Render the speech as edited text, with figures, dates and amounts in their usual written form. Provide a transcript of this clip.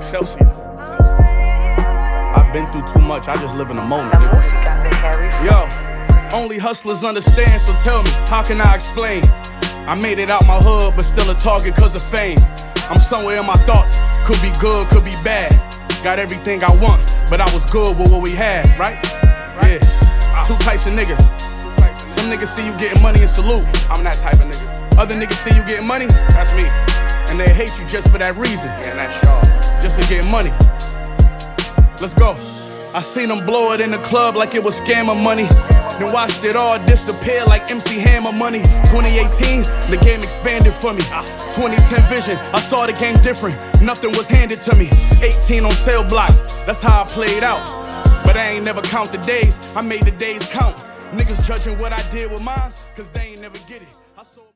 Celsius. I've been through too much, I just live in the moment. Yo, only hustlers understand, so tell me, how can I explain? I made it out my hood, but still a target cause of fame. I'm somewhere in my thoughts, could be good, could be bad. Got everything I want, but I was good with what we had, right? Yeah, two types of niggas. Some niggas see you getting money and salute. I'm that type of nigga. Other niggas see you getting money, that's me. And they hate you just for that reason. Yeah, that's y'all. Just for getting money. Let's go. I seen them blow it in the club like it was scammer money. Then watched it all disappear like MC Hammer money. 2018, the game expanded for me. 2010 vision, I saw the game different. Nothing was handed to me. 18 on sale blocks, that's how I played out. But I ain't never count the days, I made the days count. Niggas judging what I did with mine, cause they ain't never get it.